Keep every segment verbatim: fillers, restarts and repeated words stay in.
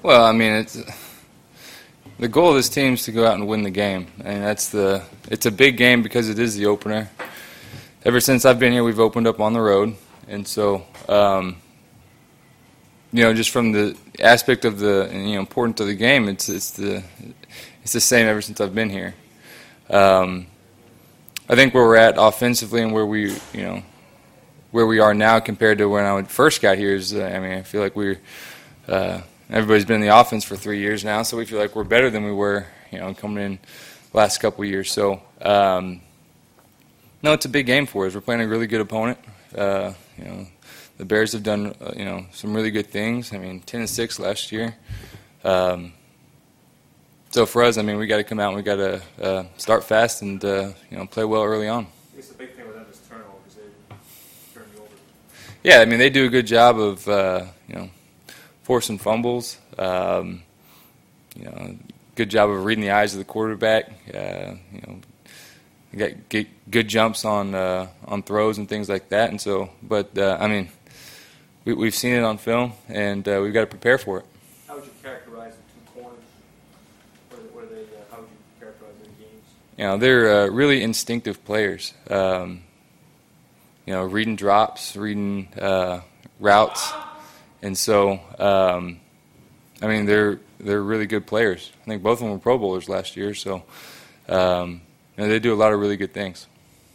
Well, I mean, it's the goal of this team is to go out and win the game, and that's the. It's a big game because it is the opener. Ever since I've been here, we've opened up on the road, and so um, you know, just from the aspect of the you know importance of the game, it's it's the it's the same ever since I've been here. Um, I think where we're at offensively and where we you know where we are now compared to when I first got here is, uh, I mean, I feel like we're. Uh, Everybody's been in the offense for three years now, so we feel like we're better than we were, you know, coming in the last couple of years. So, um, no, it's a big game for us. We're playing a really good opponent. Uh, you know, the Bears have done, uh, you know, some really good things. I mean, ten and six last year. Um, so for us, I mean, we got to come out and we got to uh, start fast and uh, you know play well early on. I guess the big thing with them is turnovers. They turn you over. Yeah, I mean, they do a good job of, uh, you know. forcing fumbles, um, you know, good job of reading the eyes of the quarterback. Uh, you know, got get good jumps on uh, on throws and things like that. And so, but uh, I mean, we, we've seen it on film, and uh, we've got to prepare for it. How would you characterize the two corners? What are they, what are they, uh, how would you characterize their games? You know, they're uh, really instinctive players. Um, you know, reading drops, reading uh, routes. And so, um, I mean, they're they're really good players. I think both of them were Pro Bowlers last year, so um, you know, they do a lot of really good things.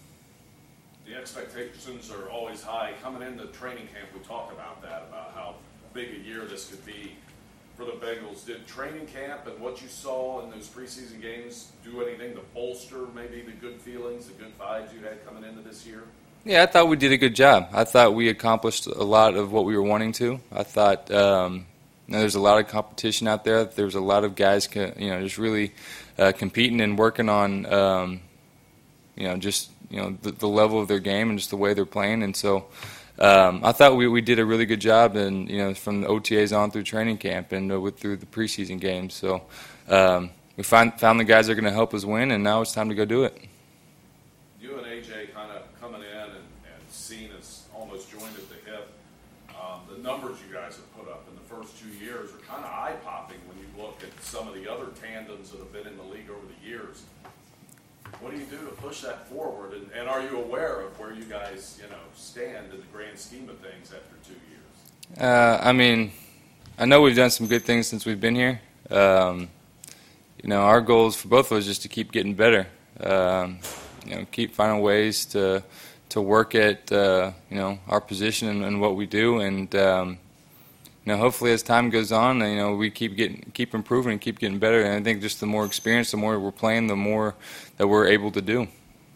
The expectations are always high. Coming into training camp, we talk about that, about how big a year this could be for the Bengals. Did training camp and what you saw in those preseason games do anything to bolster maybe the good feelings, the good vibes you had coming into this year? Yeah, I thought we did a good job. I thought we accomplished a lot of what we were wanting to. I thought um, you know, there's a lot of competition out there. There's a lot of guys, co- you know, just really uh, competing and working on, um, you know, just you know the, the level of their game and just the way they're playing. And so um, I thought we, we did a really good job, and you know, from the O T As on through training camp and uh, with, through the preseason games. So um, we find, found the guys that are going to help us win, and now it's time to go do it. You and A J kind of coming in and, and seen as almost joined at the hip. Um, the numbers you guys have put up in the first two years are kind of eye-popping when you look at some of the other tandems that have been in the league over the years. What do you do to push that forward? And, and are you aware of where you guys, you know, stand in the grand scheme of things after two years? Uh, I mean, I know we've done some good things since we've been here. Um, you know, our goals for both of us is just to keep getting better. Um, you know, keep finding ways to to work at uh, you know our position and, and what we do, and um, you know, hopefully as time goes on, you know, we keep getting keep improving and keep getting better. And I think just the more experience, the more we're playing, the more that we're able to do.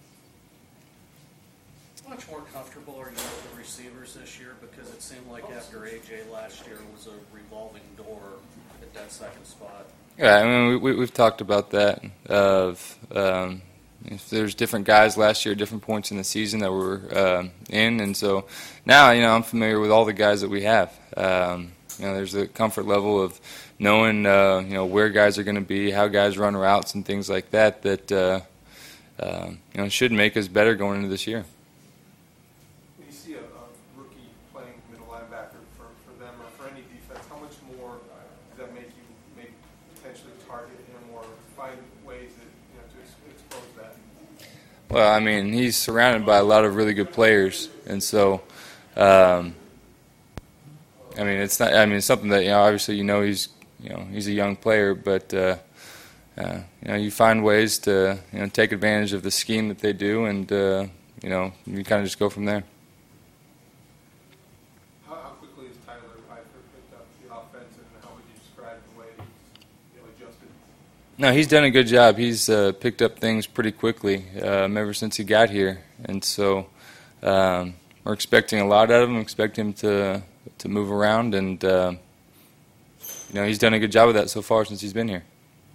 How much more comfortable are you with the receivers this year? Because it seemed like after A J last year was a revolving door at that second spot. Yeah, I mean, we, we've talked about that. Of um, if there's different guys last year at different points in the season that were uh, in, and so now, you know, I'm familiar with all the guys that we have. Um, you know, there's a comfort level of knowing, uh, you know, where guys are going to be, how guys run routes, and things like that. That uh, uh, you know should make us better going into this year. When you see a, a rookie playing middle linebacker for, for them or for any defense, how much more does that make you maybe potentially target him or find ways that, you know, to ex- expose that? Well, I mean, he's surrounded by a lot of really good players, and so, um, I mean, it's not. I mean, it's something that, you know, obviously, you know, he's, you know, he's a young player, but uh, uh, you know, you find ways to, you know, take advantage of the scheme that they do, and uh, you know, you kind of just go from there. How, how quickly has Tyler Eifert picked up the offense, and how would you describe the way he's, you know, adjusted? No, he's done a good job. He's uh, picked up things pretty quickly um, ever since he got here, and so um, we're expecting a lot out of him. Expect him to to move around, and uh, you know, he's done a good job of that so far since he's been here.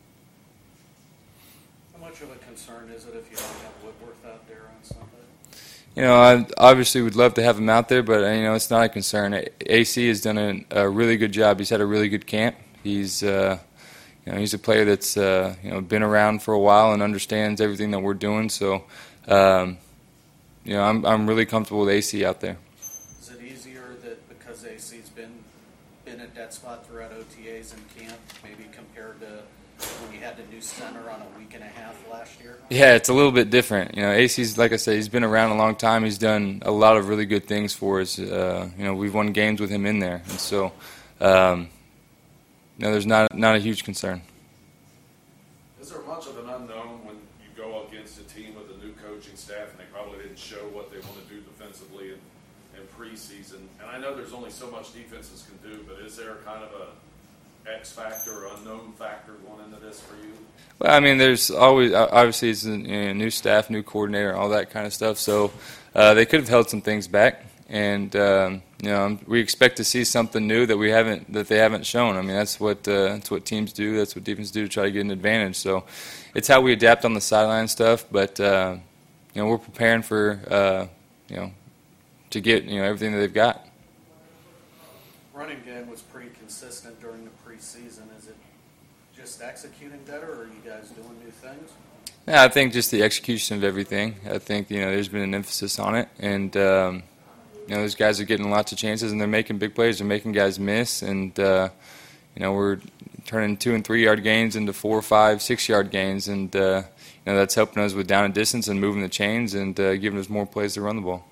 How much of a concern is it if you don't have Whitworth out there on Sunday? You know, I obviously would love to have him out there, but uh, you know, it's not a concern. A C has done a, a really good job. He's had a really good camp. He's uh, you know, he's a player that's uh, you know been around for a while and understands everything that we're doing. So, um, you know, I'm I'm really comfortable with A C out there. Is it easier that because A C's been been at that spot throughout O T As and camp, maybe compared to when you had the new center on a week and a half last year? Yeah, it's a little bit different. You know, A C's, like I said, he's been around a long time. He's done a lot of really good things for us. Uh, you know, we've won games with him in there, and so, um, you know, there's not not a huge concern. Is there much of an unknown when you go against a team with a new coaching staff and they probably didn't show what they want to do defensively in, in preseason? And I know there's only so much defenses can do, but is there kind of a X factor or unknown factor going into this for you? Well, I mean, there's always obviously it's a you know, new staff, new coordinator, all that kind of stuff. So uh, they could have held some things back, and um, you know, we expect to see something new that we haven't that they haven't shown. I mean, that's what uh, that's what teams do. That's what defense do to try to get an advantage. So it's how we adapt on the sideline stuff. But uh, you know, we're preparing for uh, you know to get you know everything that they've got. Running game was pretty consistent during the preseason. Is it just executing better, or are you guys doing new things? Yeah, I think just the execution of everything. I think you know there's been an emphasis on it, and um, you know those guys are getting lots of chances, and they're making big plays. They're making guys miss, and uh, you know we're turning two and three yard gains into four, five, six yard gains, and uh, you know that's helping us with down and distance and moving the chains and uh, giving us more plays to run the ball.